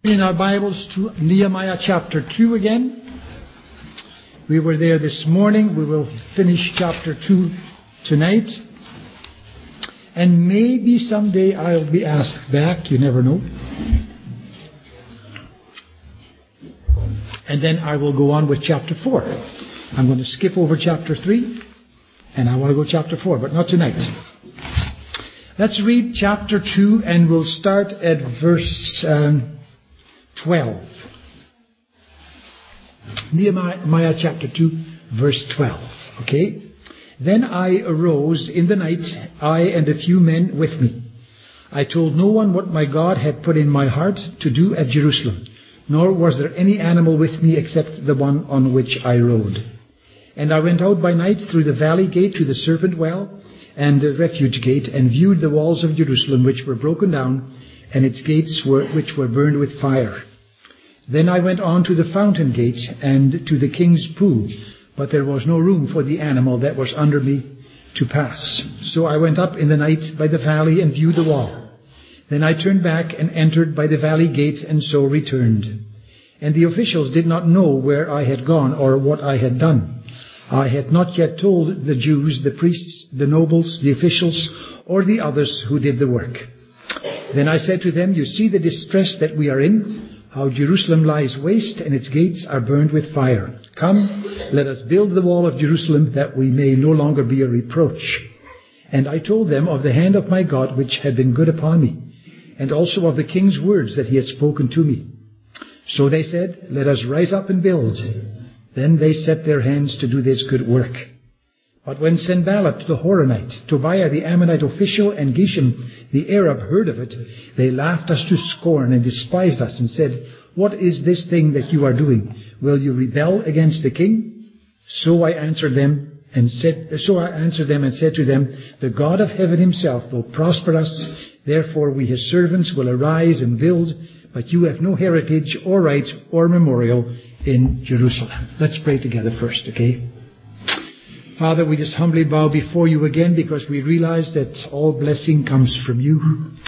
In our Bibles to Nehemiah chapter 2 again. We were there this morning. We will finish chapter 2 tonight. And maybe someday I'll be asked back. You never know. And then I will go on with chapter 4. I'm going to skip over chapter 3. And I want to go chapter 4, but not tonight. Let's read chapter 2 and we'll start at verse 12. Nehemiah chapter 2, verse 12. Okay? Then I arose in the night, I and a few men with me. I told no one what my God had put in my heart to do at Jerusalem, nor was there any animal with me except the one on which I rode. And I went out by night through the valley gate to the serpent well and the refuge gate, and viewed the walls of Jerusalem which were broken down, and its gates which were burned with fire. Then I went on to the fountain gate and to the king's pool, but there was no room for the animal that was under me to pass. So I went up in the night by the valley and viewed the wall. Then I turned back and entered by the valley gate, and so returned. And the officials did not know where I had gone or what I had done. I had not yet told the Jews, the priests, the nobles, the officials, or the others who did the work. Then I said to them, "You see the distress that we are in, how Jerusalem lies waste and its gates are burned with fire. Come, let us build the wall of Jerusalem, that we may no longer be a reproach." And I told them of the hand of my God which had been good upon me, and also of the king's words that he had spoken to me. So they said, "Let us rise up and build." Then they set their hands to do this good work. But when Sanballat the Horonite, Tobiah the Ammonite official, and Geshem the Arab heard of it, they laughed us to scorn and despised us and said, "What is this thing that you are doing? Will you rebel against the king?" So I answered them and said to them, "The God of heaven himself will prosper us. Therefore we his servants will arise and build, but you have no heritage or right or memorial in Jerusalem." Let's pray together first, okay? Father, we just humbly bow before you again because we realize that all blessing comes from you.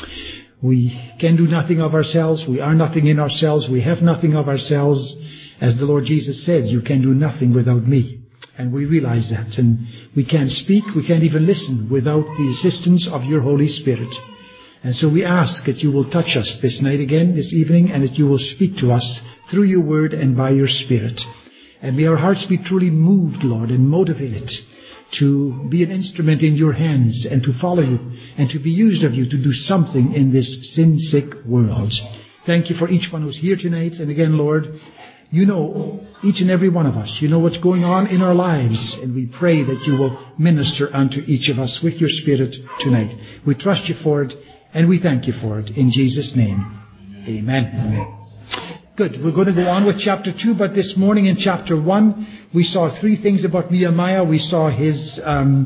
We can do nothing of ourselves. We are nothing in ourselves. We have nothing of ourselves. As the Lord Jesus said, "You can do nothing without me." And we realize that. And we can't speak, we can't even listen without the assistance of your Holy Spirit. And so we ask that you will touch us this night again, this evening, and that you will speak to us through your word and by your Spirit. And may our hearts be truly moved, Lord, and motivated to be an instrument in your hands and to follow you and to be used of you to do something in this sin-sick world. Thank you for each one who's here tonight. And again, Lord, you know each and every one of us. You know what's going on in our lives. And we pray that you will minister unto each of us with your Spirit tonight. We trust you for it and we thank you for it. In Jesus' name, amen. Amen. Good. We're going to go on with chapter 2, but this morning in chapter 1, we saw three things about Nehemiah. We saw his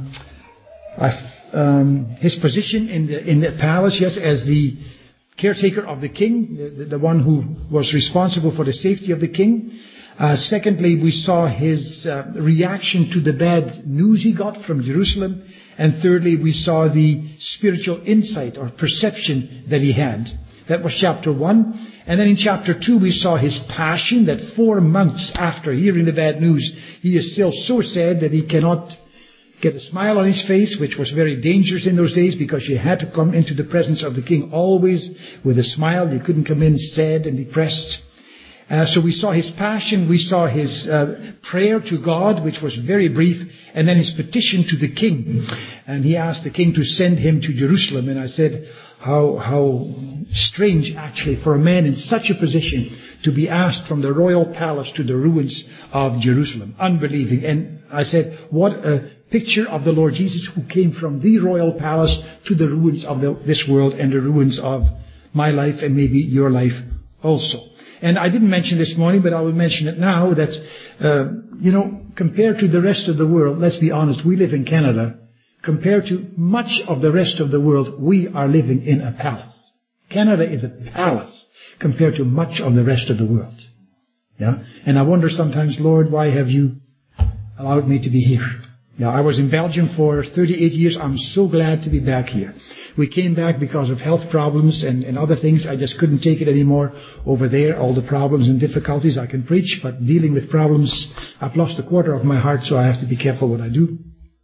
position in the palace, yes, as the caretaker of the king, the one who was responsible for the safety of the king. Secondly, we saw his reaction to the bad news he got from Jerusalem. And thirdly, we saw the spiritual insight or perception that he had. That was chapter 1. And then in chapter 2, we saw his passion, that 4 months after hearing the bad news, he is still so sad that he cannot get a smile on his face, which was very dangerous in those days because you had to come into the presence of the king always with a smile. You couldn't come in sad and depressed. So we saw his passion, we saw his prayer to God, which was very brief, and then his petition to the king. And he asked the king to send him to Jerusalem. And I said, how strange actually for a man in such a position to be asked from the royal palace to the ruins of Jerusalem. Unbelieving. And I said, what a picture of the Lord Jesus who came from the royal palace to the ruins of this world and the ruins of my life and maybe your life also. And I didn't mention this morning, but I will mention it now, that, compared to the rest of the world, let's be honest, we live in Canada. Compared to much of the rest of the world, we are living in a palace. Canada is a palace compared to much of the rest of the world. Yeah? And I wonder sometimes, Lord, why have you allowed me to be here? Yeah, I was in Belgium for 38 years. I'm so glad to be back here. We came back because of health problems and other things. I just couldn't take it anymore over there, all the problems and difficulties. I can preach, but dealing with problems, I've lost a quarter of my heart, so I have to be careful what I do.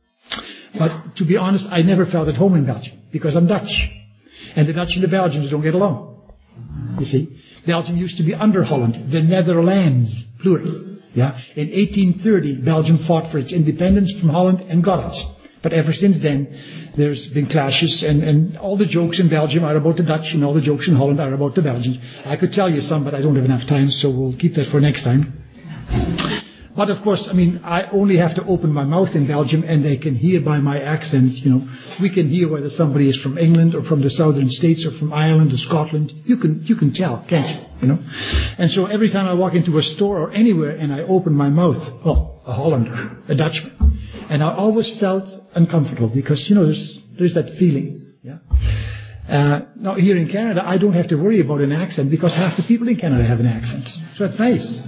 But to be honest, I never felt at home in Belgium because I'm Dutch. And the Dutch and the Belgians don't get along. You see, Belgium used to be under Holland, the Netherlands, plural. Yeah, in 1830, Belgium fought for its independence from Holland and got it. But ever since then, there's been clashes, and all the jokes in Belgium are about the Dutch, and all the jokes in Holland are about the Belgians. I could tell you some, but I don't have enough time, so we'll keep that for next time. But of course, I only have to open my mouth in Belgium, and they can hear by my accent, we can hear whether somebody is from England or from the southern states or from Ireland or Scotland. You can tell, can't you? And so every time I walk into a store or anywhere and I open my mouth, a Hollander, a Dutchman. And I always felt uncomfortable because, there's that feeling. Yeah. Now here in Canada, I don't have to worry about an accent because half the people in Canada have an accent. So that's nice.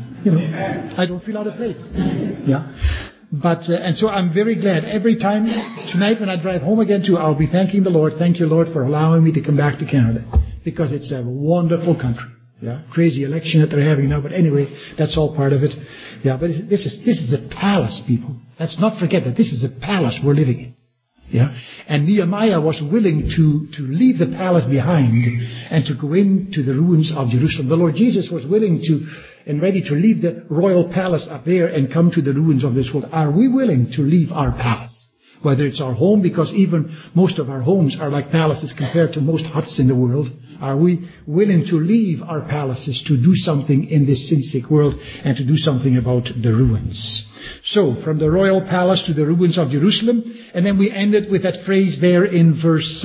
I don't feel out of place. Yeah. But, and so I'm very glad. Every time, tonight when I drive home again too, I'll be thanking the Lord. Thank you, Lord, for allowing me to come back to Canada. Because it's a wonderful country. Yeah. Crazy election that they're having now, but anyway, that's all part of it. Yeah, but this is a palace, people. Let's not forget that this is a palace we're living in. Yeah. And Nehemiah was willing to leave the palace behind and to go into the ruins of Jerusalem. The Lord Jesus was willing to and ready to leave the royal palace up there and come to the ruins of this world. Are we willing to leave our palace? Whether it's our home, because even most of our homes are like palaces compared to most huts in the world. Are we willing to leave our palaces to do something in this sin-sick world and to do something about the ruins? So, from the royal palace to the ruins of Jerusalem, and then we ended with that phrase there in verse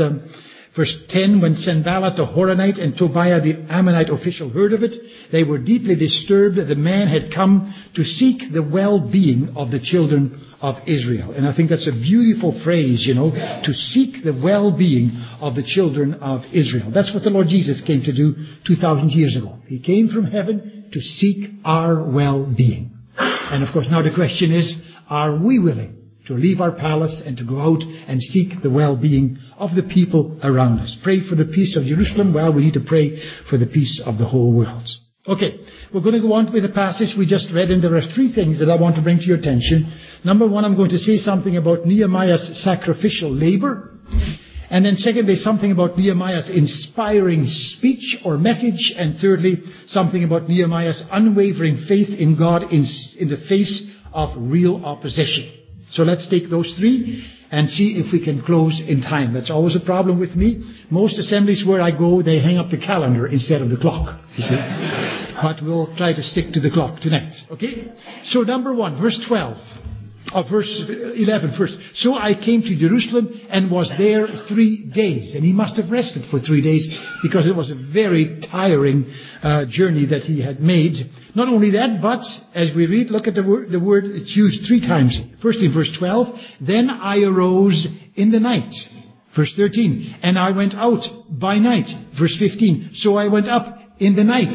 10, when Sanballat the Horonite and Tobiah the Ammonite official heard of it, they were deeply disturbed that the man had come to seek the well-being of the children of Israel. And I think that's a beautiful phrase, to seek the well-being of the children of Israel. That's what the Lord Jesus came to do 2,000 years ago. He came from heaven to seek our well-being. And of course now the question is, are we willing to leave our palace and to go out and seek the well-being of the people around us? Pray for the peace of Jerusalem. Well, we need to pray for the peace of the whole world. Okay, we're going to go on with the passage we just read, and there are three things that I want to bring to your attention. Number one, I'm going to say something about Nehemiah's sacrificial labor. And then secondly, something about Nehemiah's inspiring speech or message. And thirdly, something about Nehemiah's unwavering faith in God in the face of real opposition. So let's take those three and see if we can close in time. That's always a problem with me. Most assemblies where I go, they hang up the calendar instead of the clock, you see. But we'll try to stick to the clock tonight. Okay? So number one, verse 12. Verse 11 first. So I came to Jerusalem and was there 3 days. And he must have rested for 3 days because it was a very tiring journey that he had made. Not only that, but as we read, look at the word it's used 3 times. First in verse 12, then I arose in the night. Verse 13, and I went out by night. Verse 15, so I went up in the night.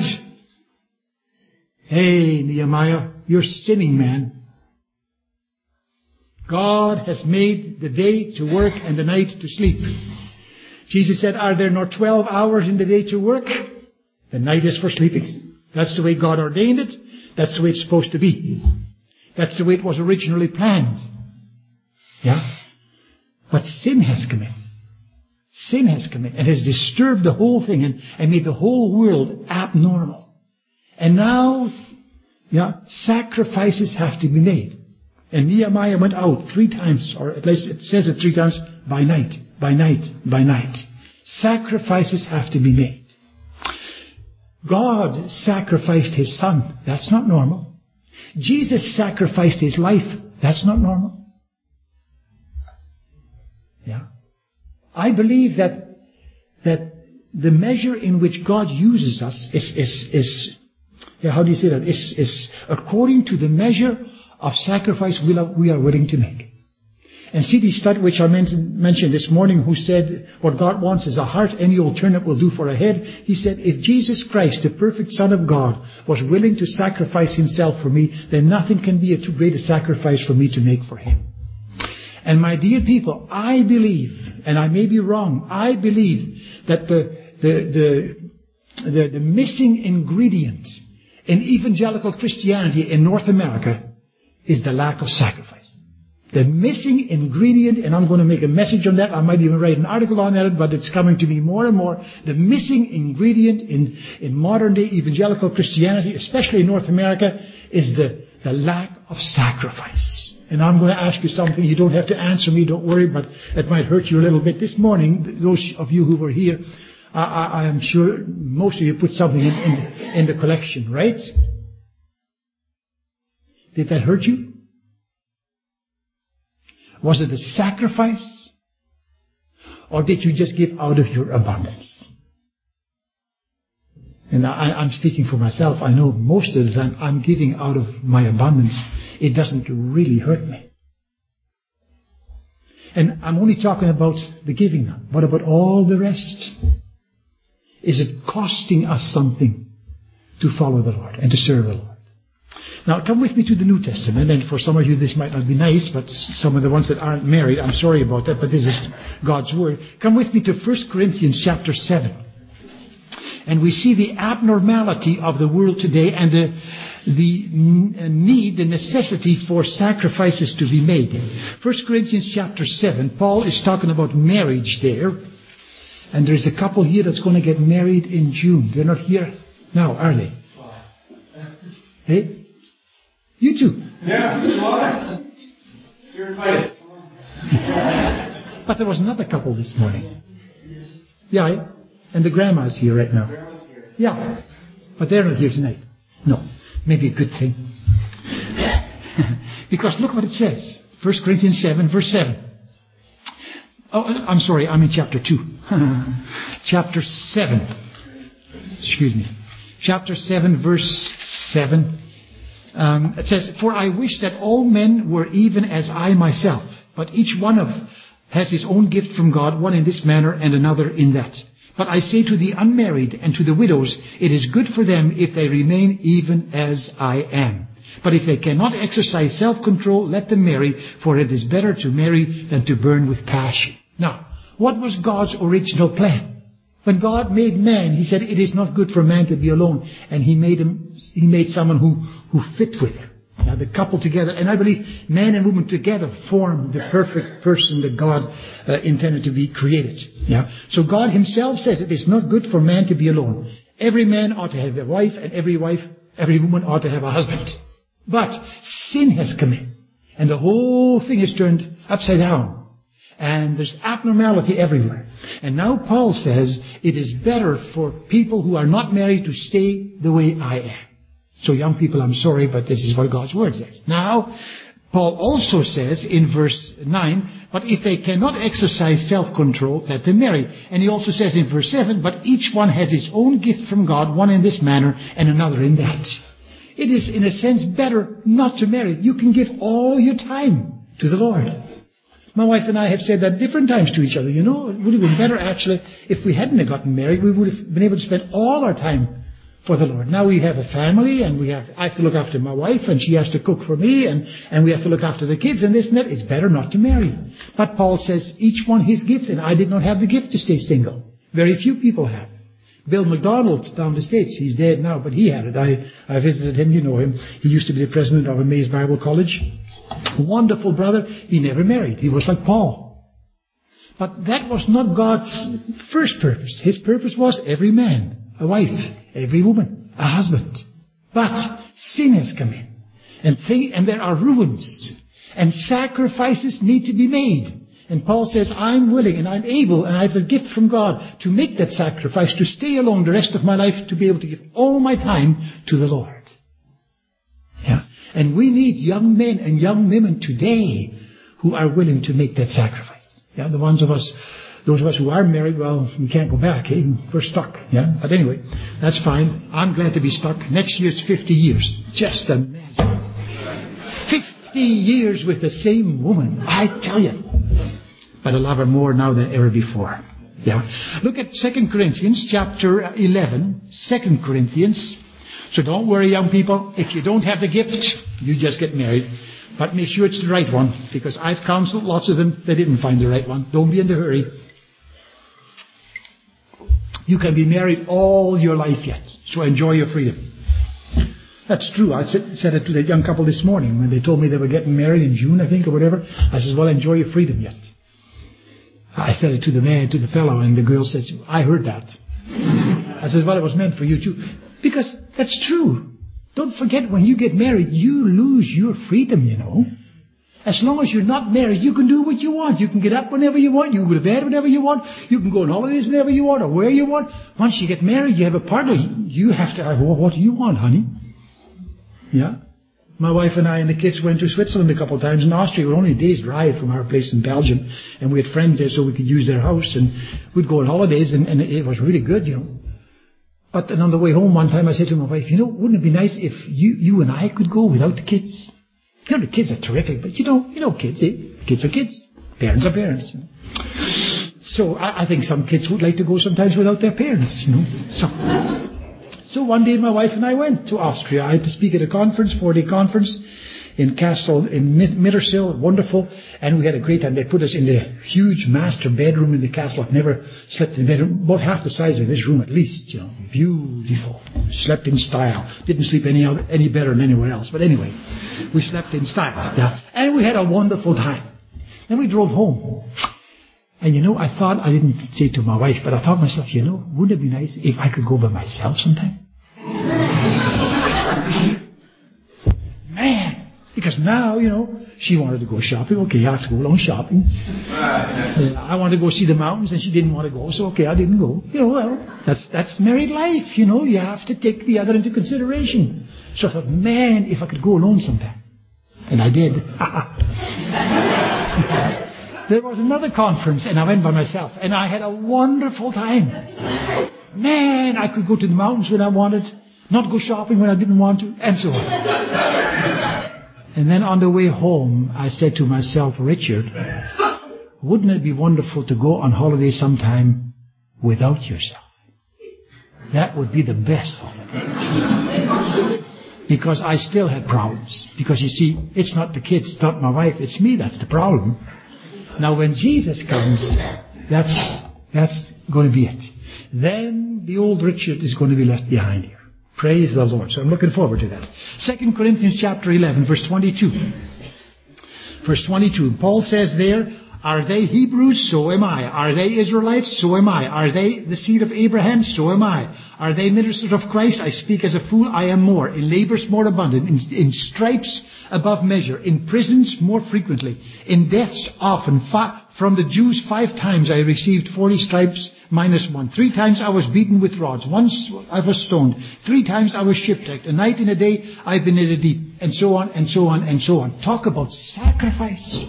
Hey, Nehemiah, you're sinning, man. God has made the day to work and the night to sleep. Jesus said, are there not 12 hours in the day to work? The night is for sleeping. That's the way God ordained it. That's the way it's supposed to be. That's the way it was originally planned. Yeah? But sin has come in. Sin has come in and has disturbed the whole thing and made the whole world abnormal. And now, sacrifices have to be made. And Nehemiah went out 3 times, or at least it says it 3 times, by night, by night, by night. Sacrifices have to be made. God sacrificed His Son. That's not normal. Jesus sacrificed His life. That's not normal. Yeah. I believe that the measure in which God uses us is according to the measure of sacrifice we are willing to make. And C.D. Studd, which I mentioned this morning, who said, what God wants is a heart, any alternate will do for a head. He said, if Jesus Christ, the perfect Son of God, was willing to sacrifice Himself for me, then nothing can be too great a sacrifice for me to make for Him. And my dear people, I believe, and I may be wrong, I believe that the missing ingredient in evangelical Christianity in North America is the lack of sacrifice. The missing ingredient, and I'm going to make a message on that, I might even write an article on that, but it's coming to me more and more, the missing ingredient in modern day evangelical Christianity, especially in North America, is the lack of sacrifice. And I'm going to ask you something. You don't have to answer me, don't worry, but it might hurt you a little bit. This morning, those of you who were here, I am sure most of you put something in the collection, right? Did that hurt you? Was it a sacrifice? Or did you just give out of your abundance? And I'm speaking for myself. I know most of the time I'm giving out of my abundance. It doesn't really hurt me. And I'm only talking about the giving. What about all the rest? Is it costing us something to follow the Lord and to serve the Lord? Now, come with me to the New Testament, and for some of you this might not be nice, but some of the ones that aren't married, I'm sorry about that, but this is God's Word. Come with me to 1 Corinthians chapter 7. And we see the abnormality of the world today and the necessity for sacrifices to be made. 1 Corinthians chapter 7, Paul is talking about marriage there. And there's a couple here that's going to get married in June. They're not here now, are they? Hey? You too. Yeah, you are. You're invited. But there was another couple this morning. Yeah, and the grandma's here right now. Yeah, but they're not here tonight. No, maybe a good thing. Because look what it says. 1 Corinthians 7, verse 7. Oh, I'm sorry, I'm in chapter 2. Chapter 7. Excuse me. Chapter 7, verse 7. It says, "For I wish that all men were even as I myself, but each one of has his own gift from God, one in this manner and another in that. But I say to the unmarried and to the widows, it is good for them if they remain even as I am. But if they cannot exercise self-control, let them marry, for it is better to marry than to burn with passion." Now, what was God's original plan? When God made man, He said it is not good for man to be alone, and He made someone who fit with him. Now, the couple together, and I believe man and woman together form the perfect person that God intended to be created. Yeah. So God Himself says it is not good for man to be alone. Every man ought to have a wife, and every woman ought to have a husband. But sin has come in, and the whole thing is turned upside down. And there's abnormality everywhere. And now Paul says it is better for people who are not married to stay the way I am. So young people, I'm sorry, but this is what God's Word says. Now, Paul also says in verse 9, "But if they cannot exercise self-control, let them marry." And he also says in verse 7, "But each one has his own gift from God, one in this manner and another in that." It is, in a sense, better not to marry. You can give all your time to the Lord. My wife and I have said that different times to each other. You know, it would have been better, actually, if we hadn't have gotten married. We would have been able to spend all our time for the Lord. Now we have a family, and I have to look after my wife, and she has to cook for me, and we have to look after the kids, and this and that. It's better not to marry. But Paul says, each one his gift, and I did not have the gift to stay single. Very few people have. Bill McDonald down the States, he's dead now, but he had it. I visited him, you know him. He used to be the president of Emmaus Bible College. Wonderful brother. He never married. He was like Paul. But that was not God's first purpose. His purpose was every man, a wife, every woman, a husband. But sin has come in. And there are ruins. And sacrifices need to be made. And Paul says, I'm willing and I'm able and I have a gift from God to make that sacrifice, to stay alone the rest of my life, to be able to give all my time to the Lord. Yeah. And we need young men and young women today who are willing to make that sacrifice. Yeah, those of us who are married, well, we can't go back. Eh? We're stuck. Yeah, but anyway, that's fine. I'm glad to be stuck. Next year it's 50 years. Just imagine. 50 years with the same woman. I tell you. But I love her more now than ever before. Yeah. Look at 2 Corinthians chapter 11. 2 Corinthians. So don't worry, young people. If you don't have the gift, you just get married. But make sure it's the right one, because I've counseled lots of them, they didn't find the right one. Don't be in a hurry. You can be married all your life yet, so enjoy your freedom. That's true. I said it to that young couple this morning when they told me they were getting married in June, I think, or whatever. I said, well, enjoy your freedom yet. I said it to the man, to the fellow, and the girl says, I heard that. I said, well, it was meant for you too. Because that's true. Don't forget, when you get married, you lose your freedom, you know. As long as you're not married, you can do what you want. You can get up whenever you want. You can go to bed whenever you want. You can go on holidays whenever you want or where you want. Once you get married, you have a partner. You have to have, well, what do you want, honey? Yeah. My wife and I and the kids went to Switzerland a couple of times. In Austria, we were only a day's drive from our place in Belgium. And we had friends there so we could use their house. And we'd go on holidays and it was really good, you know. But then on the way home one time I said to my wife, you know, wouldn't it be nice if you and I could go without the kids? You know, the kids are terrific, but you know kids, eh? Kids are kids. Parents are parents. You know? So I think some kids would like to go sometimes without their parents, you know. So one day my wife and I went to Austria. I had to speak at a conference, 4-day conference in Castle, in Mittersill, wonderful. And we had a great time. They put us in the huge master bedroom in the castle. I've never slept in a bedroom, about half the size of this room at least, you know. Beautiful. Slept in style. Didn't sleep any better than anywhere else. But anyway, we slept in style. Yeah. And we had a wonderful time. Then we drove home. And you know, I thought, I didn't say to my wife, but I thought to myself, you know, wouldn't it be nice if I could go by myself sometime? Man. Because now, you know, she wanted to go shopping. Okay, you have to go along shopping. I wanted to go see the mountains, and she didn't want to go. So, okay, I didn't go. You know, well, that's married life. You know, you have to take the other into consideration. So I thought, man, if I could go alone sometime. And I did. There was another conference, and I went by myself. And I had a wonderful time. Man, I could go to the mountains when I wanted. Not go shopping when I didn't want to. And so on. And then on the way home, I said to myself, Richard, wouldn't it be wonderful to go on holiday sometime without yourself? That would be the best holiday. Because I still had problems. Because you see, it's not the kids, it's not my wife, it's me that's the problem. Now when Jesus comes, that's going to be it. Then the old Richard is going to be left behind here. Praise the Lord. So I'm looking forward to that. 2 Corinthians chapter 11, verse 22. Verse 22. Paul says there, are they Hebrews? So am I. Are they Israelites? So am I. Are they the seed of Abraham? So am I. Are they ministers of Christ? I speak as a fool. I am more. In labors more abundant. In stripes above measure. In prisons more frequently. In deaths often. From the Jews 5 times I received 40 stripes minus 1. 3 times I was beaten with rods. Once I was stoned. 3 times I was shipwrecked. A night and a day I've been in the deep. And so on, and so on, and so on. Talk about sacrifice.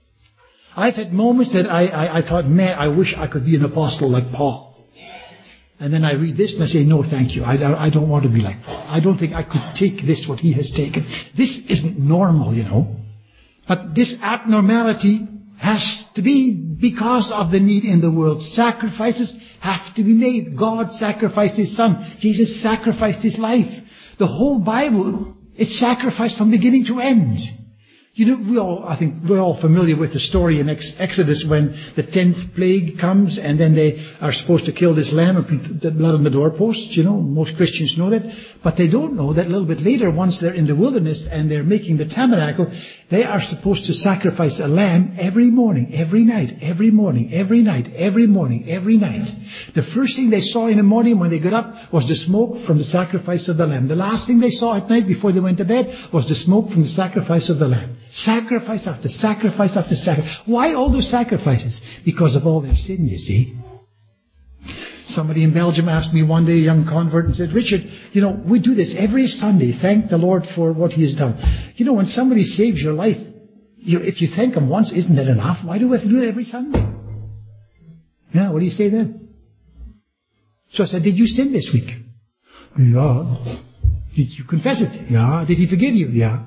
I've had moments that I thought, man, I wish I could be an apostle like Paul. And then I read this and I say, no, thank you. I don't want to be like Paul. I don't think I could take this, what he has taken. This isn't normal, you know. But this abnormality has to be because of the need in the world. Sacrifices have to be made. God sacrificed His Son. Jesus sacrificed His life. The whole Bible, it's sacrificed from beginning to end. You know, I think we're all familiar with the story in Exodus when the 10th plague comes and then they are supposed to kill this lamb and put the blood on the doorposts. You know, most Christians know that. But they don't know that a little bit later, once they're in the wilderness and they're making the tabernacle, they are supposed to sacrifice a lamb every morning, every night, every morning, every night, every morning, every night. The first thing they saw in the morning when they got up was the smoke from the sacrifice of the lamb. The last thing they saw at night before they went to bed was the smoke from the sacrifice of the lamb. Sacrifice after sacrifice after sacrifice. Why all those sacrifices? Because of all their sin, you see. Somebody in Belgium asked me one day, a young convert, and said, Richard, you know, we do this every Sunday. Thank the Lord for what He has done. You know, when somebody saves your life, if you thank Him once, isn't that enough? Why do we have to do it every Sunday? Yeah, what do you say then? So I said, did you sin this week? Yeah. Did you confess it? Yeah. Did He forgive you? Yeah.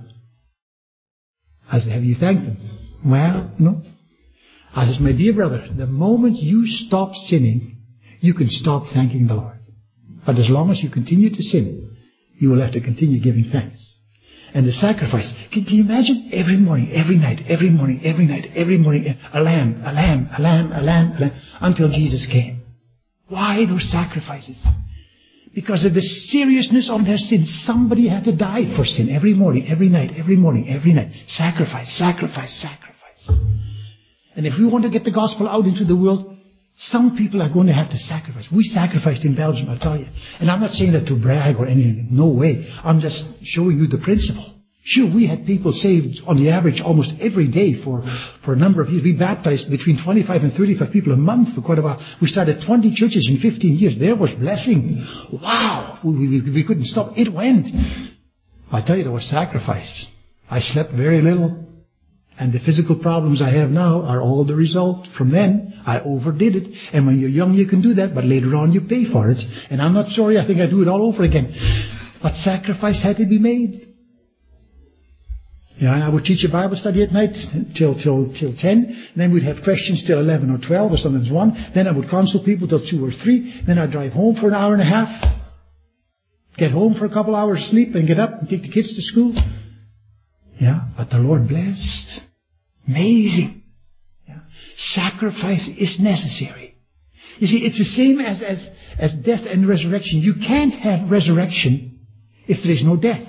I said, have you thanked Him? Well, no. I said, my dear brother, the moment you stop sinning, you can stop thanking the Lord. But as long as you continue to sin, you will have to continue giving thanks. And the sacrifice. Can you imagine every morning, every night, every morning, every night, every morning, a lamb, a lamb, a lamb, a lamb, a lamb, until Jesus came. Why those sacrifices? Because of the seriousness of their sin. Somebody had to die for sin every morning, every night, every morning, every night. Sacrifice, sacrifice, sacrifice. And if we want to get the gospel out into the world, some people are going to have to sacrifice. We sacrificed in Belgium, I'll tell you. And I'm not saying that to brag or anything. No way. I'm just showing you the principle. Sure, we had people saved on the average almost every day for a number of years. We baptized between 25 and 35 people a month for quite a while. We started 20 churches in 15 years. There was blessing. Wow! We couldn't stop. It went. I tell you, there was sacrifice. I slept very little. And the physical problems I have now are all the result from then. I overdid it. And when you're young, you can do that, but later on you pay for it. And I'm not sorry. I think I do it all over again. But sacrifice had to be made. Yeah, and I would teach a Bible study at night till 10. Then we'd have questions till 11 or 12 or sometimes 1. Then I would counsel people till 2 or 3. Then I'd drive home for an hour and a half. Get home for a couple hours sleep and get up and take the kids to school. Yeah, but the Lord blessed. Amazing. Yeah. Sacrifice is necessary. You see, it's the same as death and resurrection. You can't have resurrection if there is no death.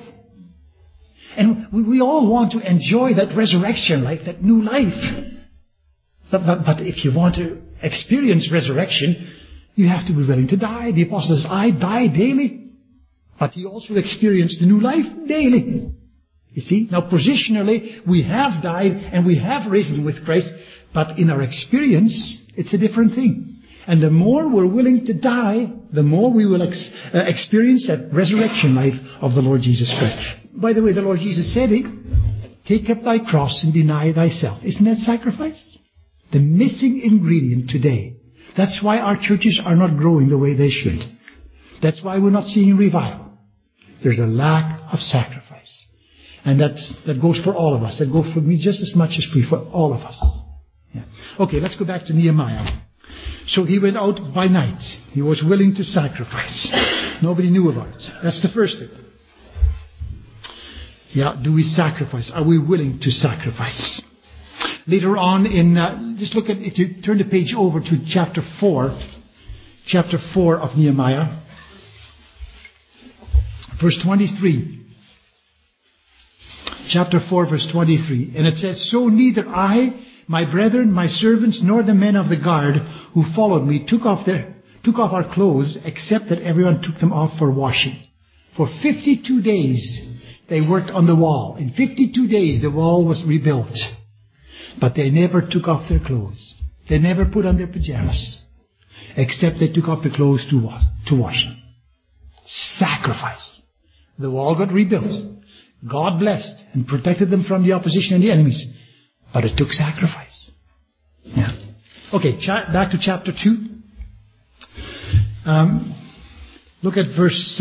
And we all want to enjoy that resurrection life, that new life. But if you want to experience resurrection, you have to be willing to die. The apostle says, I die daily. But he also experienced the new life daily. You see? Now positionally, we have died and we have risen with Christ. But in our experience, it's a different thing. And the more we're willing to die, the more we will experience that resurrection life of the Lord Jesus Christ. By the way, the Lord Jesus said it, take up thy cross and deny thyself. Isn't that sacrifice? The missing ingredient today. That's why our churches are not growing the way they should. That's why we're not seeing revival. There's a lack of sacrifice. And that goes for all of us. That goes for me just as much as for all of us. Yeah. Okay, let's go back to Nehemiah. So he went out by night. He was willing to sacrifice. Nobody knew about it. That's the first thing. Yeah, do we sacrifice? Are we willing to sacrifice? Later on just look at, if you turn the page over to chapter 4 of Nehemiah, verse 23. Chapter 4, verse 23. And it says, so neither I, my brethren, my servants, nor the men of the guard who followed me took off our clothes, except that everyone took them off for washing. For 52 days they worked on the wall. In 52 days the wall was rebuilt. But they never took off their clothes. They never put on their pajamas. Except they took off the clothes to wash them. Sacrifice. The wall got rebuilt. God blessed and protected them from the opposition and the enemies. But it took sacrifice. Yeah. Okay, back to chapter 2. Look at verse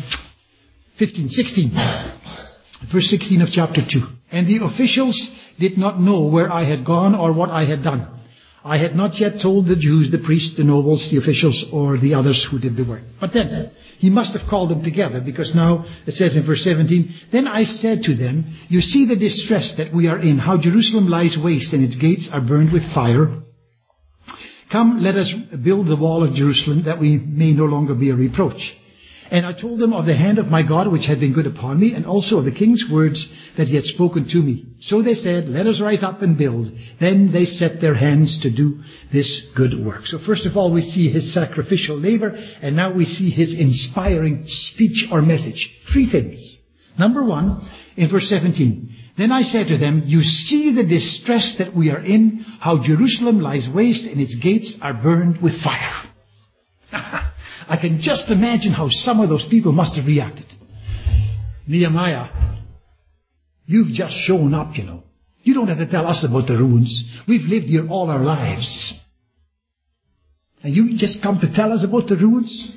16. Verse 16 of chapter 2. And the officials did not know where I had gone or what I had done. I had not yet told the Jews, the priests, the nobles, the officials, or the others who did the work. But then, he must have called them together, because now it says in verse 17, then I said to them, you see the distress that we are in, how Jerusalem lies waste and its gates are burned with fire. Come, let us build the wall of Jerusalem, that we may no longer be a reproach. And I told them of the hand of my God which had been good upon me, and also of the king's words that he had spoken to me. So they said, let us rise up and build. Then they set their hands to do this good work. So first of all we see his sacrificial labor, and now we see his inspiring speech or message. 3 things. Number 1, in verse 17. Then I said to them, you see the distress that we are in, how Jerusalem lies waste and its gates are burned with fire. I can just imagine how some of those people must have reacted. Nehemiah, you've just shown up, you know. You don't have to tell us about the ruins. We've lived here all our lives. And you just come to tell us about the ruins?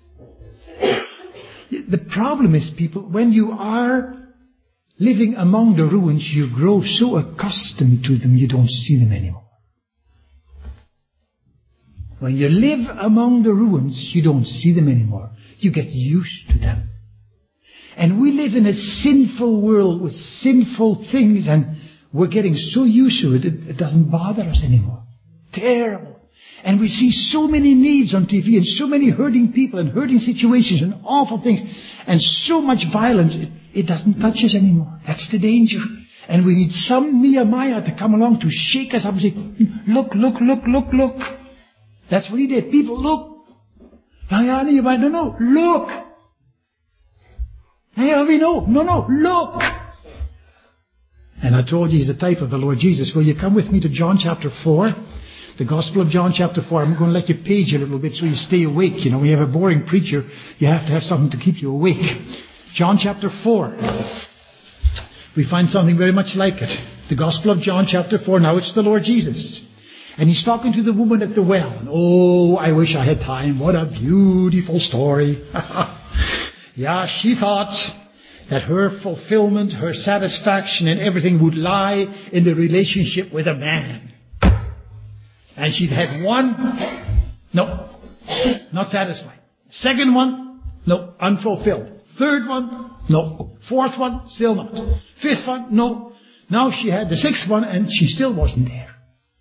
The problem is, people, when you are living among the ruins, you grow so accustomed to them you don't see them anymore. When you live among the ruins, you don't see them anymore. You get used to them. And we live in a sinful world with sinful things, and we're getting so used to it, it doesn't bother us anymore. Terrible. And we see so many needs on TV, and so many hurting people, and hurting situations, and awful things, and so much violence, it doesn't touch us anymore. That's the danger. And we need some Nehemiah to come along to shake us up and say, look, look, look, look, look. That's what he did. People, look. Nehemiah, no, look. We know. No, look. And I told you he's a type of the Lord Jesus. Will you come with me to John chapter 4? The Gospel of John chapter 4. I'm going to let you page a little bit so you stay awake. You know, when you have a boring preacher, you have to have something to keep you awake. John chapter 4. We find something very much like it. The Gospel of John chapter 4. Now it's the Lord Jesus. And he's talking to the woman at the well. And oh, I wish I had time. What a beautiful story. Yeah, she thought that her fulfillment, her satisfaction and everything would lie in the relationship with a man. And she'd had one, no, not satisfied. Second one, no, unfulfilled. Third one, no. Fourth one, still not. Fifth one, no. Now she had the sixth one and she still wasn't there.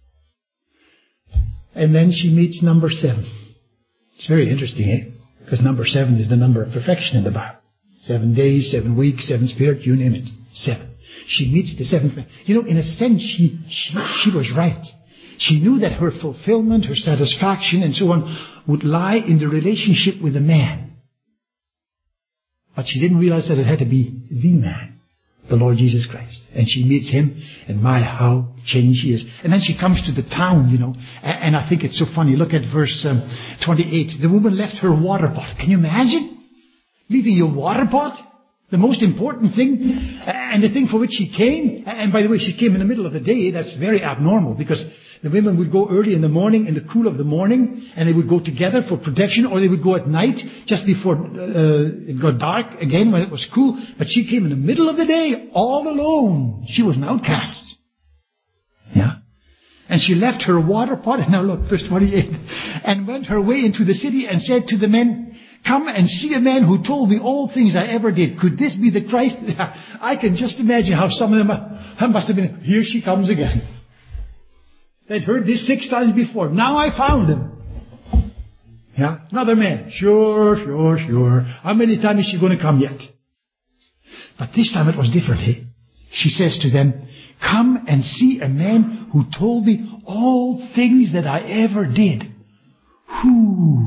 And then she meets number 7. It's very interesting, eh? Because number 7 is the number of perfection in the Bible. 7 days, 7 weeks, 7 spirit, you name it. 7. She meets the 7th man. You know, in a sense, she was right. She knew that her fulfillment, her satisfaction, and so on would lie in the relationship with a man. But she didn't realize that it had to be the man, the Lord Jesus Christ. And she meets him, and my, how changed she is. And then she comes to the town, you know, and I think it's so funny. Look at verse 28. The woman left her water pot. Can you imagine? Leaving your water pot? The most important thing, and the thing for which she came, and by the way, she came in the middle of the day. That's very abnormal, because the women would go early in the morning, in the cool of the morning, and they would go together for protection, or they would go at night, just before it got dark, again when it was cool. But she came in the middle of the day, all alone. She was an outcast. Yeah. And she left her water pot, and now look, verse 28, and went her way into the city and said to the men, come and see a man who told me all things I ever did. Could this be the Christ? I can just imagine how some of them must have been, here she comes again. They'd heard this 6 times before. Now I found him. Yeah, another man. Sure. How many times is she going to come yet? But this time it was different, eh? She says to them, come and see a man who told me all things that I ever did. Who?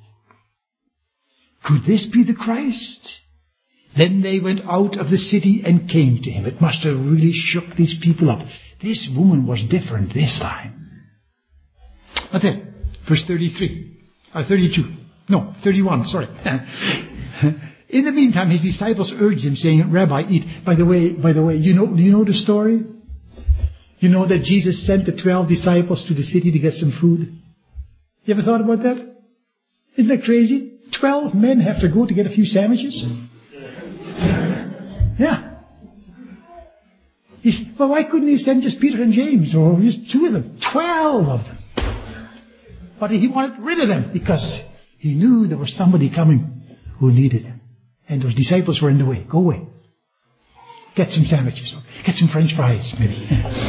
Could this be the Christ? Then they went out of the city and came to him. It must have really shook these people up. This woman was different this time. But then, verse 31, sorry. In the meantime, his disciples urged him, saying, Rabbi, eat. By the way, do you know the story? You know that Jesus sent the 12 disciples to the city to get some food? You ever thought about that? Isn't that crazy? 12 men have to go to get a few sandwiches? Yeah. He said, well, why couldn't he send just Peter and James, or just 2 of them? 12 of them. But he wanted rid of them because he knew there was somebody coming who needed him. And those disciples were in the way. Go away. Get some sandwiches. Get some French fries, maybe.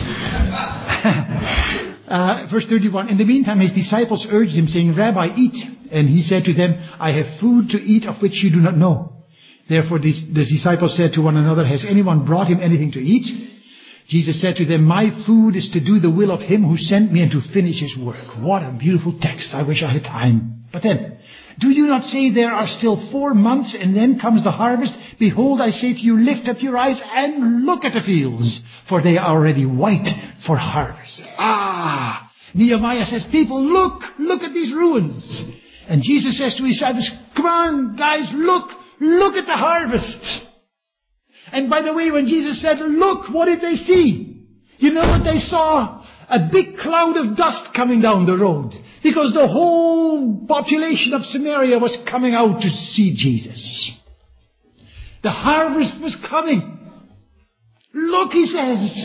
Verse 31. In the meantime, his disciples urged him, saying, Rabbi, eat. And he said to them, I have food to eat of which you do not know. Therefore the disciples said to one another, has anyone brought him anything to eat? Jesus said to them, my food is to do the will of him who sent me and to finish his work. What a beautiful text. I wish I had time. But then, do you not say there are still 4 months and then comes the harvest? Behold, I say to you, lift up your eyes and look at the fields, for they are already white for harvest. Nehemiah says, people, look at these ruins. And Jesus says to his disciples, come on, guys, look at the harvest. And by the way, when Jesus said, look, what did they see? You know what they saw? A big cloud of dust coming down the road. Because the whole population of Samaria was coming out to see Jesus. The harvest was coming. Look, he says.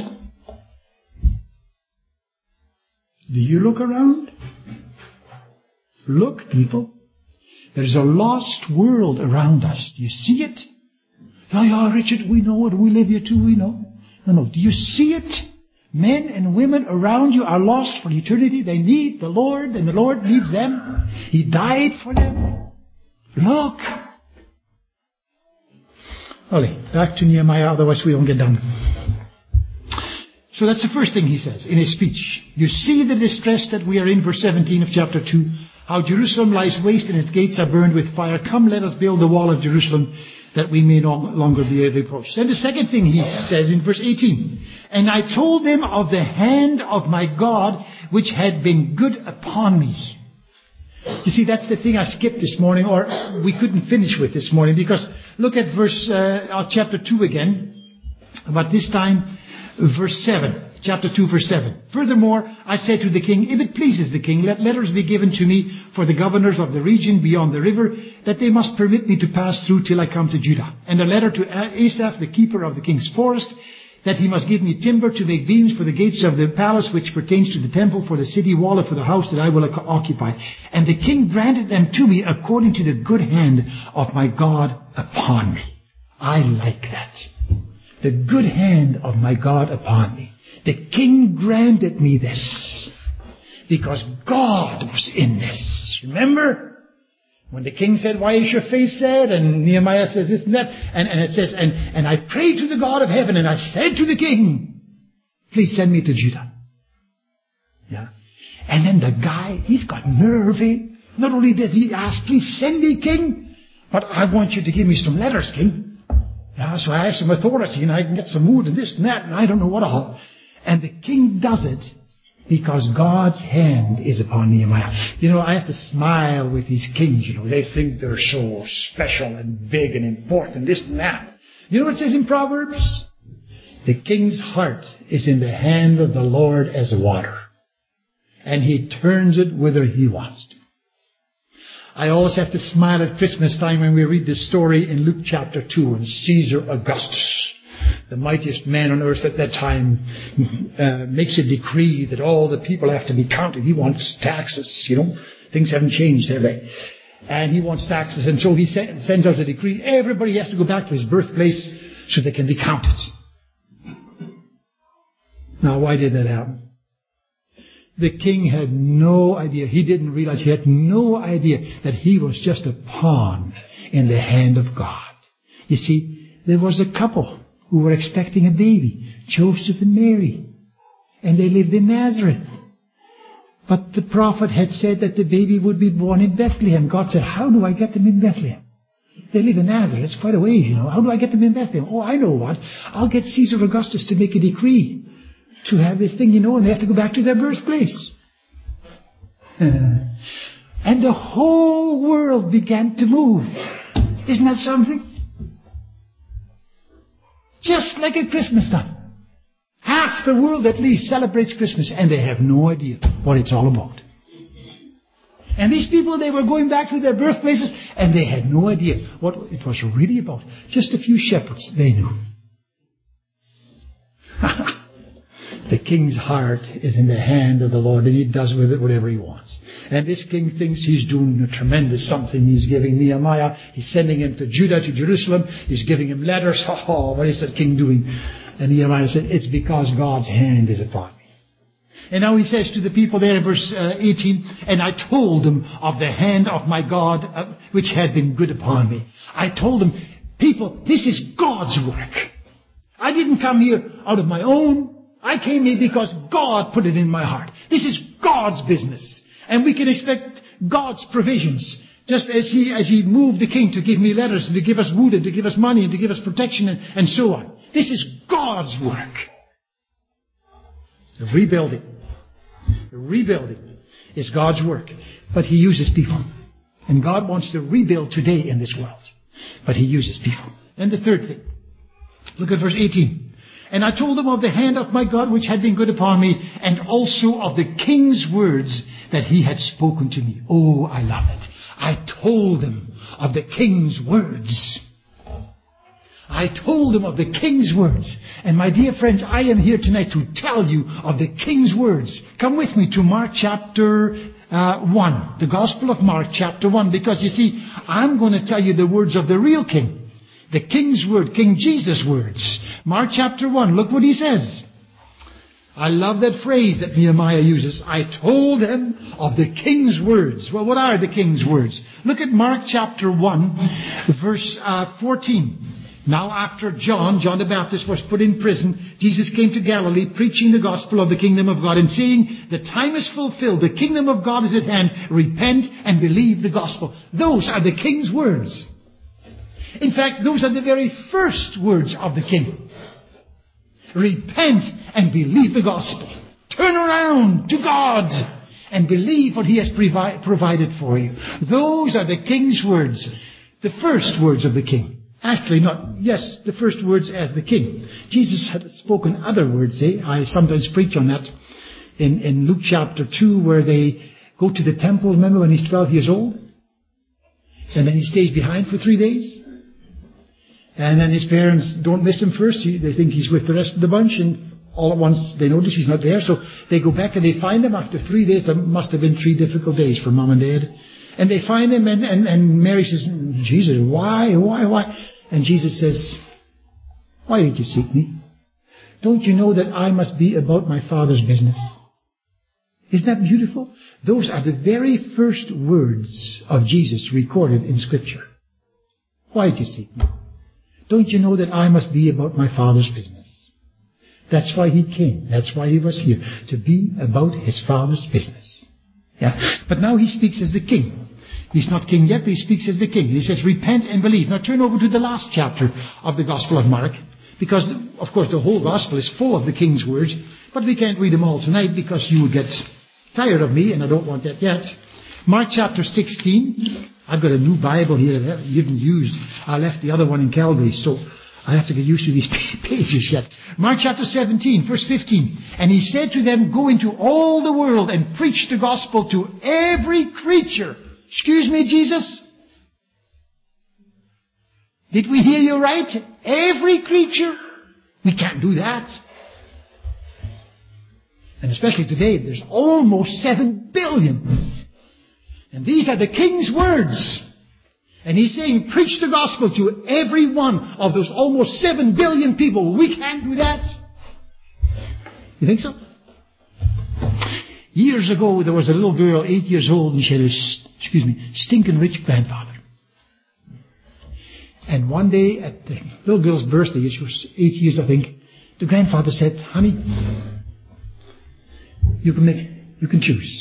Do you look around? Look, people. There's a lost world around us. Do you see it? Oh, yeah, Richard, we know it. We live here too, we know. No. Do you see it? Men and women around you are lost for eternity. They need the Lord, and the Lord needs them. He died for them. Look. Okay, back to Nehemiah, otherwise we don't get done. So that's the first thing he says in his speech. You see the distress that we are in, verse 17 of chapter 2. How Jerusalem lies waste and its gates are burned with fire. Come, let us build the wall of Jerusalem, that we may no longer be reproached. Then the second thing he says in verse 18. And I told them of the hand of my God, which had been good upon me. You see, that's the thing I skipped this morning, or we couldn't finish with this morning, because look at chapter 2 again, but this time verse 7. Chapter 2, verse 7. Furthermore, I said to the king, if it pleases the king, let letters be given to me for the governors of the region beyond the river, that they must permit me to pass through till I come to Judah. And a letter to Asaph, the keeper of the king's forest, that he must give me timber to make beams for the gates of the palace which pertains to the temple, for the city wall, and for the house that I will occupy. And the king granted them to me according to the good hand of my God upon me. I like that. The good hand of my God upon me. The king granted me this because God was in this. Remember? When the king said, why is your face sad? And Nehemiah says this and that. And it says, and I prayed to the God of heaven and I said to the king, please send me to Judah. Yeah. And then the guy, he's got nerve. Not only does he ask, please send me, king, but I want you to give me some letters, king. Yeah, so I have some authority and I can get some wood and this and that and I don't know what all. And the king does it because God's hand is upon Nehemiah. You know, I have to smile with these kings, you know. They think they're so special and big and important, this and that. You know what it says in Proverbs? The king's heart is in the hand of the Lord as water, and he turns it whither he wants to. I always have to smile at Christmas time when we read this story in Luke chapter 2 on Caesar Augustus, the mightiest man on earth at that time, makes a decree that all the people have to be counted. He wants taxes, you know. Things haven't changed, have they? And he wants taxes, and so he sends out a decree. Everybody has to go back to his birthplace so they can be counted. Now, why did that happen? The king had no idea. He didn't realize. He had no idea that he was just a pawn in the hand of God. You see, there was a couple who were expecting a baby, Joseph and Mary, and they lived in Nazareth. But the prophet had said that the baby would be born in Bethlehem. God said, how do I get them in Bethlehem? They live in Nazareth. It's quite a ways, you know. How do I get them in Bethlehem? Oh, I know what. I'll get Caesar Augustus to make a decree to have this thing, you know, and they have to go back to their birthplace. And the whole world began to move. Isn't that something? Just like at Christmas time. Half the world at least celebrates Christmas, and they have no idea what it's all about. And these people, they were going back to their birthplaces, and they had no idea what it was really about. Just a few shepherds, they knew. The king's heart is in the hand of the Lord, and he does with it whatever he wants. And this king thinks he's doing a tremendous something. He's giving Nehemiah, he's sending him to Judah, to Jerusalem. He's giving him letters. Oh, what is that king doing? And Nehemiah said, it's because God's hand is upon me. And now he says to the people there in verse 18, and I told them of the hand of my God, which had been good upon me. I told them, people, this is God's work. I didn't come here out of my own. I came here because God put it in my heart. This is God's business. And we can expect God's provisions. Just as he moved the king to give me letters and to give us wood and to give us money and to give us protection and so on. This is God's work. The rebuilding. The rebuilding is God's work. But he uses people. And God wants to rebuild today in this world. But he uses people. And the third thing. Look at verse 18. And I told them of the hand of my God which had been good upon me, and also of the king's words that he had spoken to me. Oh, I love it. I told them of the king's words. I told them of the king's words. And my dear friends, I am here tonight to tell you of the king's words. Come with me to Mark chapter 1. The Gospel of Mark chapter 1. Because you see, I'm going to tell you the words of the real king. The King's Word, King Jesus' words. Mark chapter 1, look what he says. I love that phrase that Nehemiah uses. I told them of the King's words. Well, what are the King's words? Look at Mark chapter 1, verse 14. Now after John the Baptist was put in prison, Jesus came to Galilee preaching the gospel of the kingdom of God and saying, the time is fulfilled, the kingdom of God is at hand, repent and believe the gospel. Those are the King's words. In fact, those are the very first words of the King. Repent and believe the gospel. Turn around to God and believe what He has provided for you. Those are the King's words. The first words of the King. Actually, the first words as the King. Jesus had spoken other words. I sometimes preach on that in Luke chapter 2, where they go to the temple, remember, when he's 12 years old? And then he stays behind for 3 days. And then his parents don't miss him first. They think he's with the rest of the bunch, and all at once they notice he's not there. So they go back and they find him after 3 days. There must have been 3 difficult days for Mom and Dad. And they find him, and Mary says, Jesus, why? And Jesus says, why did you seek me? Don't you know that I must be about my Father's business? Isn't that beautiful? Those are the very first words of Jesus recorded in Scripture. Why did you seek me? Don't you know that I must be about my Father's business? That's why He came. That's why He was here. To be about His Father's business. Yeah. But now He speaks as the King. He's not King yet, but He speaks as the King. He says, repent and believe. Now turn over to the last chapter of the Gospel of Mark. Because, of course, the whole Gospel is full of the King's words. But we can't read them all tonight because you would get tired of me, and I don't want that yet. Mark chapter 16. I've got a new Bible here that I haven't used. I left the other one in Calgary, so I have to get used to these pages yet. Mark chapter 17, verse 15. And He said to them, go into all the world and preach the gospel to every creature. Excuse me, Jesus? Did we hear you right? Every creature? We can't do that. And especially today, there's almost 7 billion. And these are the King's words. And He's saying, preach the gospel to every one of those almost 7 billion people. We can't do that. You think so? Years ago, there was a little girl, 8 years old, and she had a, stinking rich grandfather. And one day, at the little girl's birthday, she was 8 years, I think, the grandfather said, honey, you can choose.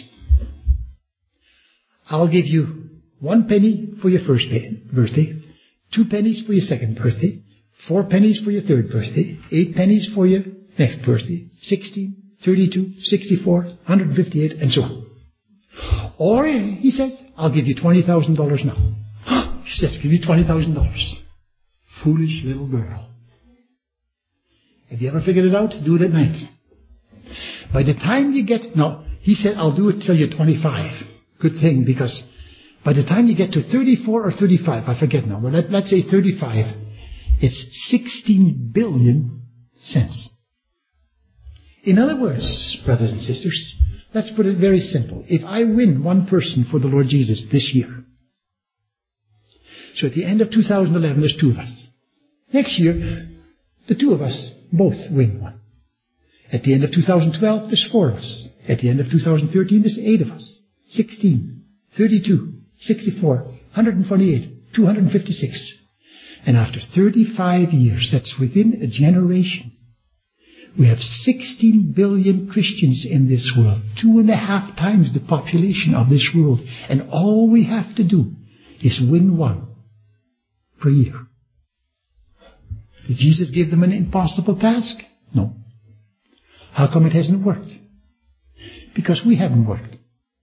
I'll give you 1 penny for your first birthday, 2 pennies for your second birthday, 4 pennies for your third birthday, 8 pennies for your next birthday, 16, 32, 64, 158, and so on. Or, he says, I'll give you $20,000 now. She says, give you $20,000. Foolish little girl. Have you ever figured it out? Do it at night. By the time you get... No, he said, I'll do it till you're 25. Good thing, because by the time you get to 34 or 35, I forget now, but let's say 35, it's 16 billion cents. In other words, brothers and sisters, let's put it very simple. If I win one person for the Lord Jesus this year, so at the end of 2011, there's 2 of us. Next year, the 2 of us both win one. At the end of 2012, there's 4 of us. At the end of 2013, there's 8 of us. 16, 32, 64, 148, 256. And after 35 years, that's within a generation, we have 16 billion Christians in this world, 2.5 times the population of this world. And all we have to do is win one per year. Did Jesus give them an impossible task? No. How come it hasn't worked? Because we haven't worked.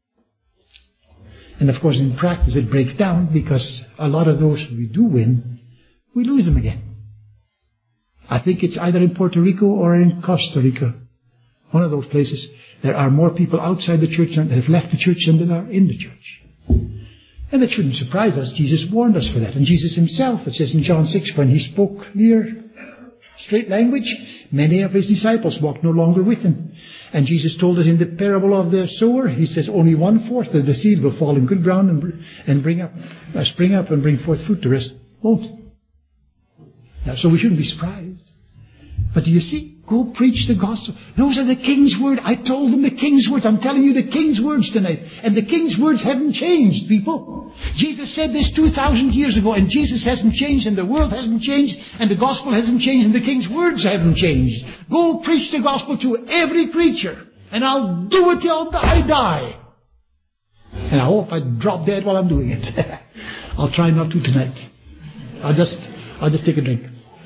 And of course in practice it breaks down because a lot of those we do win, we lose them again. I think it's either in Puerto Rico or in Costa Rica. One of those places. There are more people outside the church that have left the church than that are in the church. And that shouldn't surprise us. Jesus warned us for that. And Jesus himself, it says in John 6, when he spoke clear, straight language, many of his disciples walked no longer with him. And Jesus told us in the parable of the sower, he says only 1/4 of the seed will fall in good ground and spring up and bring forth fruit. The rest won't. Now, so we shouldn't be surprised. But do you see? Go preach the gospel. Those are the King's word. I told them the King's words. I'm telling you the King's words tonight. And the King's words haven't changed, people. Jesus said this 2,000 years ago, and Jesus hasn't changed, and the world hasn't changed, and the gospel hasn't changed, and the King's words haven't changed. Go preach the gospel to every creature, and I'll do it till I die. And I hope I drop dead while I'm doing it. I'll try not to tonight. I'll just take a drink.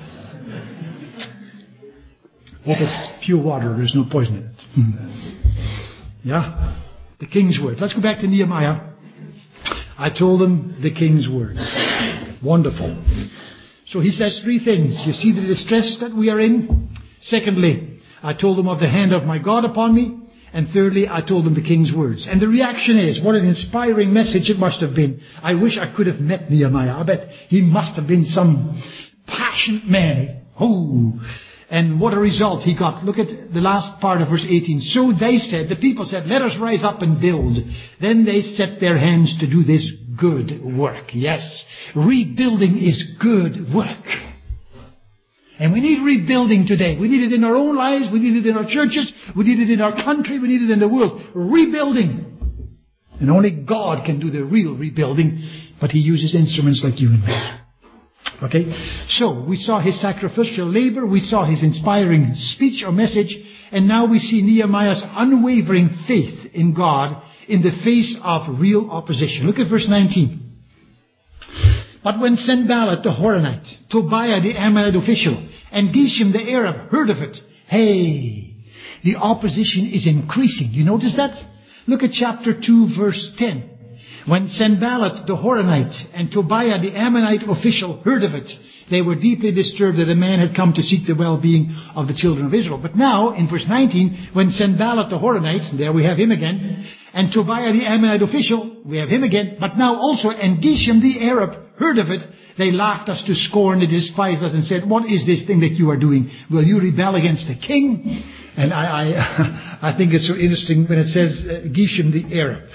Hope it's pure water. There's no poison in it. Yeah? The King's word. Let's go back to Nehemiah. I told him the King's words. Wonderful. So he says three things. You see the distress that we are in? Secondly, I told them of the hand of my God upon me. And thirdly, I told them the King's words. And the reaction is, what an inspiring message it must have been. I wish I could have met Nehemiah. I bet he must have been some passionate man. Oh, and what a result he got. Look at the last part of verse 18. So they said, the people said, let us rise up and build. Then they set their hands to do this good work. Yes, rebuilding is good work. And we need rebuilding today. We need it in our own lives. We need it in our churches. We need it in our country. We need it in the world. Rebuilding. And only God can do the real rebuilding. But He uses instruments like you and me. Okay? So, we saw his sacrificial labor. We saw his inspiring speech or message. And now we see Nehemiah's unwavering faith in God in the face of real opposition. Look at verse 19. But when Sanballat the Horonite, Tobiah the Ammonite official, and Geshem the Arab heard of it, hey, the opposition is increasing. You notice that? Look at chapter 2, verse 10. When Sanballat the Horonite and Tobiah the Ammonite official heard of it, they were deeply disturbed that a man had come to seek the well-being of the children of Israel. But now, in verse 19, when Sanballat the Horonite, and there we have him again, and Tobiah the Ammonite official, we have him again, but now also, and Geshem the Arab heard of it, they laughed us to scorn, they despised us and said, what is this thing that you are doing? Will you rebel against the king? And I think it's so interesting when it says Geshem the Arab.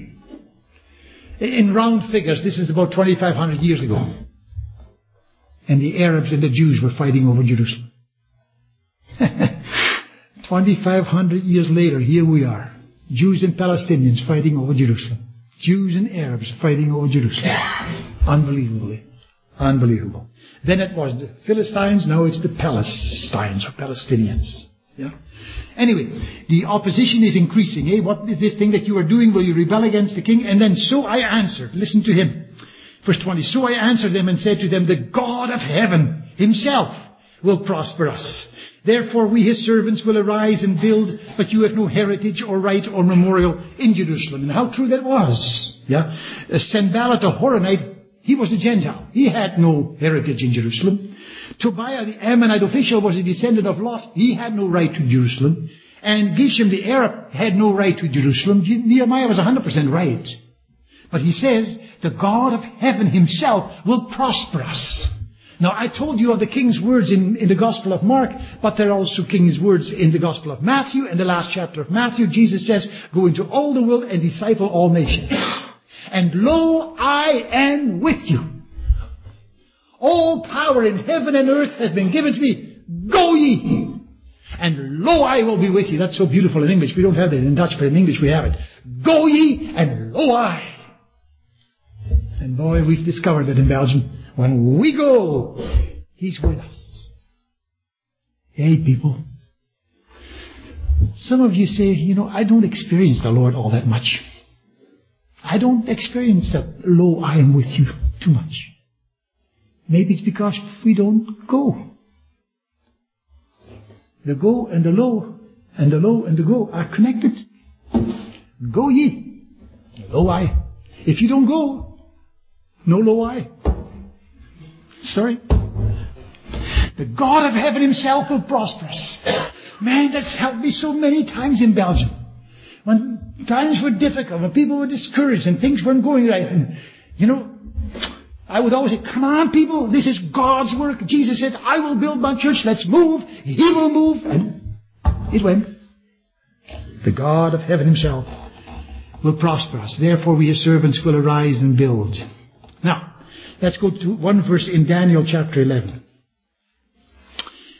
In round figures, this is about 2,500 years ago. And the Arabs and the Jews were fighting over Jerusalem. 2,500 years later, here we are. Jews and Palestinians fighting over Jerusalem. Jews and Arabs fighting over Jerusalem. Unbelievably. Unbelievable. Then it was the Philistines, now it's the Palestinians or Palestinians. Yeah. Anyway, the opposition is increasing. Eh? What is this thing that you are doing? Will you rebel against the king? And then, so I answered. Listen to him. Verse 20. So I answered them and said to them, the God of heaven himself will prosper us. Therefore we his servants will arise and build, but you have no heritage or right or memorial in Jerusalem. And how true that was. Yeah. Sanballat the Horonite, he was a Gentile. He had no heritage in Jerusalem. Tobiah the Ammonite official was a descendant of Lot. He had no right to Jerusalem. And Geshem the Arab had no right to Jerusalem. Nehemiah was 100% right. But he says, the God of heaven himself will prosper us. Now, I told you of the King's words in the Gospel of Mark, but there are also King's words in the Gospel of Matthew. In the last chapter of Matthew, Jesus says, go into all the world and disciple all nations. And lo, I am with you. All power in heaven and earth has been given to me. Go ye. And lo, I will be with you. That's so beautiful in English. We don't have that in Dutch, but in English we have it. Go ye, and lo, I. And boy, we've discovered that in Belgium. When we go, he's with us. Hey, people. Some of you say, I don't experience the Lord all that much. I don't experience that, lo, I am with you too much. Maybe it's because we don't go. The go and the lo and the lo and the go are connected. Go ye, lo I. If you don't go, no lo I. Sorry. The God of heaven himself will prosper us. Man, that's helped me so many times in Belgium. When times were difficult, when people were discouraged and things weren't going right. And, I would always say, come on people, this is God's work. Jesus said, I will build my church, let's move. He will move. And it went. The God of heaven himself will prosper us. Therefore we his servants will arise and build. Now, let's go to one verse in Daniel chapter 11.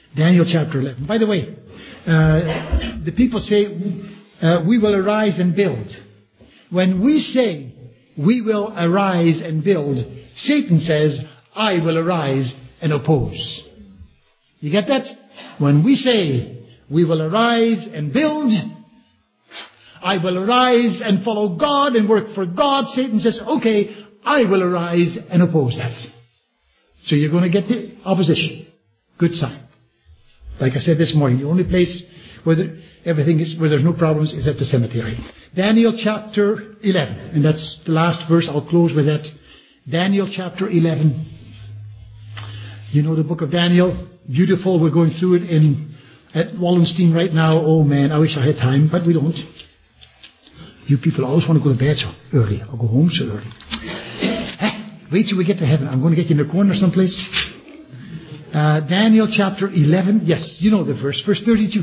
Daniel chapter 11. By the way, the people say, we will arise and build. When we say, we will arise and build, Satan says, I will arise and oppose. You get that? When we say, we will arise and build, I will arise and follow God and work for God, Satan says, okay, I will arise and oppose that. So you're going to get the opposition. Good sign. Like I said this morning, the only place where where there's no problems is at the cemetery. Daniel chapter 11, and that's the last verse. I'll close with that. Daniel chapter 11. You know the book of Daniel. Beautiful. We're going through it at Wallenstein right now. Oh man, I wish I had time, but we don't. You people always want to go to bed so early. I'll go home so early. Wait till we get to heaven. I'm going to get you in the corner someplace. Daniel chapter 11. Yes, you know the verse. Verse 32.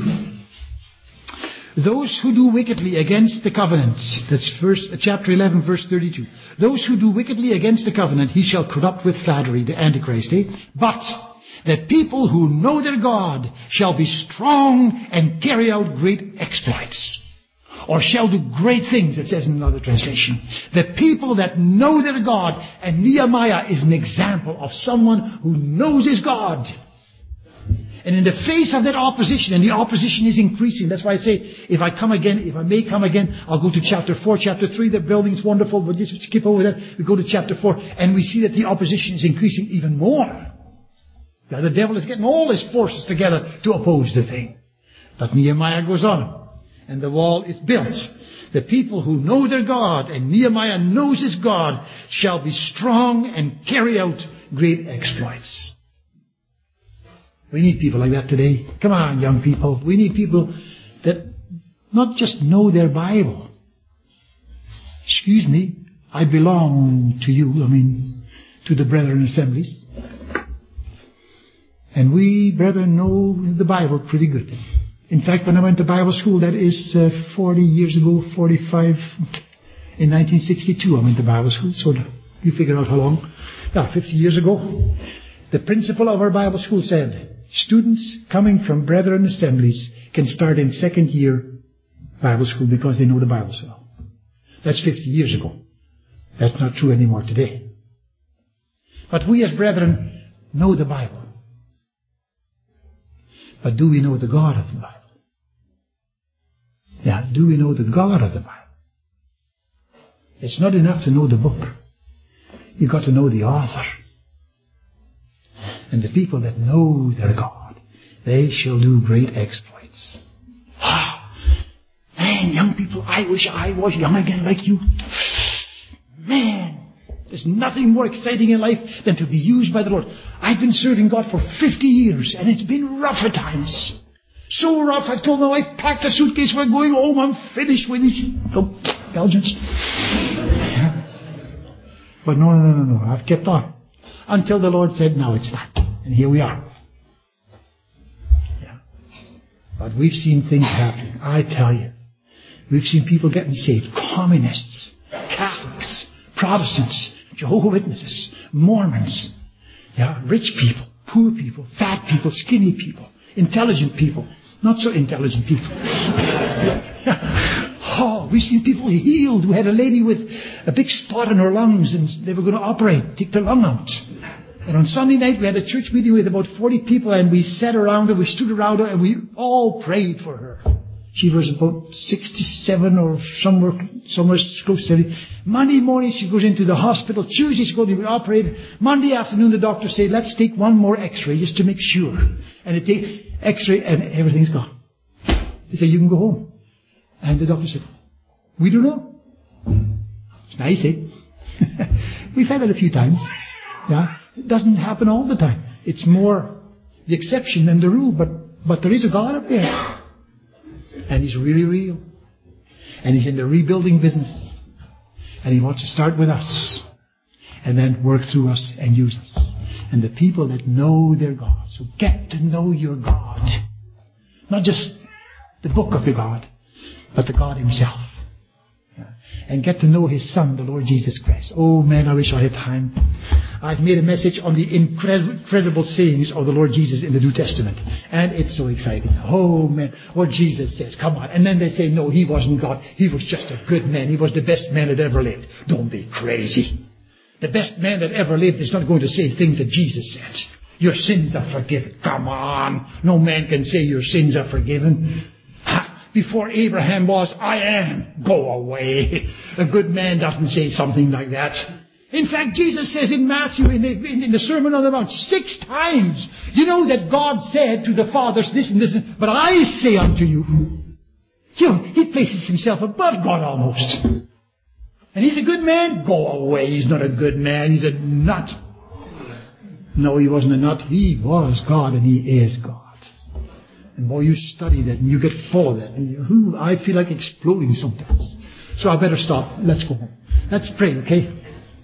Those who do wickedly against the covenant. That's chapter 11, verse 32. Those who do wickedly against the covenant, he shall corrupt with flattery, the Antichrist. But the people who know their God shall be strong and carry out great exploits. Or shall do great things, it says in another translation. The people that know their God, and Nehemiah is an example of someone who knows his God. And in the face of that opposition, and the opposition is increasing, that's why I say, if I may come again, I'll go to chapter 4, chapter 3, the building's wonderful, we'll just skip over that, we go to chapter 4, and we see that the opposition is increasing even more. Now the devil is getting all his forces together to oppose the thing. But Nehemiah goes on, and the wall is built. The people who know their God, and Nehemiah knows his God, shall be strong and carry out great exploits. We need people like that today. Come on, young people. We need people that not just know their Bible. Excuse me, I belong to you, to the Brethren Assemblies. And we, brethren, know the Bible pretty good. In fact, when I went to Bible school, that is 40 years ago, 45, in 1962 I went to Bible school, so you figure out how long. 50 years ago. The principal of our Bible school said, students coming from Brethren Assemblies can start in second year Bible school because they know the Bible so well. That's 50 years ago. That's not true anymore today. But we as brethren know the Bible. But do we know the God of the Bible? Yeah, do we know the God of the Bible? It's not enough to know the book. You've got to know the author. And the people that know their God, they shall do great exploits. Man, young people, I wish I was young again like you. Man, there's nothing more exciting in life than to be used by the Lord. I've been serving God for 50 years, and it's been rough at times. So rough, I've told my wife, pack the suitcase, we're going home, I'm finished with these Belgians. But no, I've kept on. Until the Lord said, now it's time. And here we are. Yeah. But we've seen things happen. I tell you. We've seen people getting saved. Communists, Catholics, Protestants, Jehovah's Witnesses, Mormons. Yeah, rich people, poor people, fat people, skinny people, intelligent people, not so intelligent people. We've seen people healed. We had a lady with a big spot in her lungs and they were going to operate, take the lung out. And on Sunday night we had a church meeting with about 40 people and we sat around her, we stood around her and we all prayed for her. She was about 67 or somewhere close to it. Monday morning she goes into the hospital. Tuesday she's going to be operated. Monday afternoon the doctor said, let's take one more x-ray just to make sure. And they take x-ray and everything's gone. They said, you can go home. And the doctor said, we don't know. It's nice, eh? We've had it a few times. Yeah. It doesn't happen all the time. It's more the exception than the rule. But there is a God up there. And He's really real. And He's in the rebuilding business. And He wants to start with us. And then work through us and use us. And the people that know their God. So get to know your God. Not just the book of the God, but the God Himself. Yeah. And get to know His Son, the Lord Jesus Christ. Oh man, I wish I had time. I've made a message on the incredible sayings of the Lord Jesus in the New Testament. And it's so exciting. Oh, man, what Jesus says, come on. And then they say, no, he wasn't God. He was just a good man. He was the best man that ever lived. Don't be crazy. The best man that ever lived is not going to say things that Jesus said. Your sins are forgiven. Come on. No man can say your sins are forgiven. Before Abraham was, I am. Go away. A good man doesn't say something like that. In fact, Jesus says in Matthew, in the Sermon on the Mount, 6 times, you know that God said to the fathers this and this, but I say unto you. You know, he places himself above God almost. And he's a good man? Go away. He's not a good man. He's a nut. No, he wasn't a nut. He was God and he is God. And boy, you study that and you get full of that. And I feel like exploding sometimes. So I better stop. Let's go home. Let's pray, okay?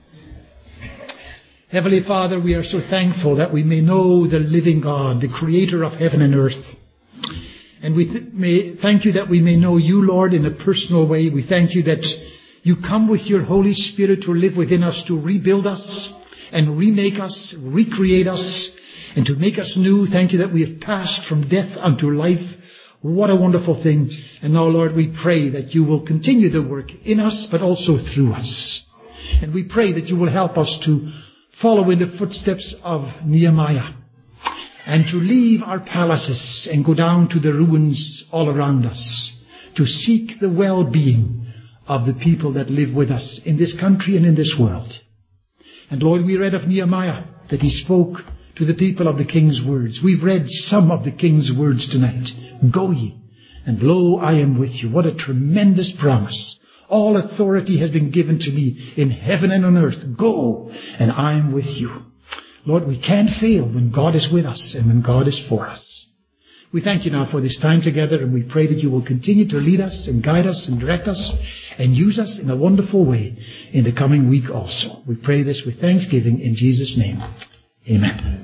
Heavenly Father, we are so thankful that we may know the living God, the creator of heaven and earth. And we may thank you that we may know you, Lord, in a personal way. We thank you that you come with your Holy Spirit to live within us, to rebuild us and remake us, recreate us, and to make us new. Thank you that we have passed from death unto life. What a wonderful thing. And now, Lord, we pray that you will continue the work in us, but also through us. And we pray that you will help us to follow in the footsteps of Nehemiah and to leave our palaces and go down to the ruins all around us to seek the well-being of the people that live with us in this country and in this world. And Lord, we read of Nehemiah that he spoke to the people of the king's words. We've read some of the king's words tonight. Go ye, and lo, I am with you. What a tremendous promise. All authority has been given to me in heaven and on earth. Go, and I am with you. Lord, we can't fail when God is with us and when God is for us. We thank you now for this time together, and we pray that you will continue to lead us and guide us and direct us and use us in a wonderful way in the coming week also. We pray this with thanksgiving in Jesus' name. Amen.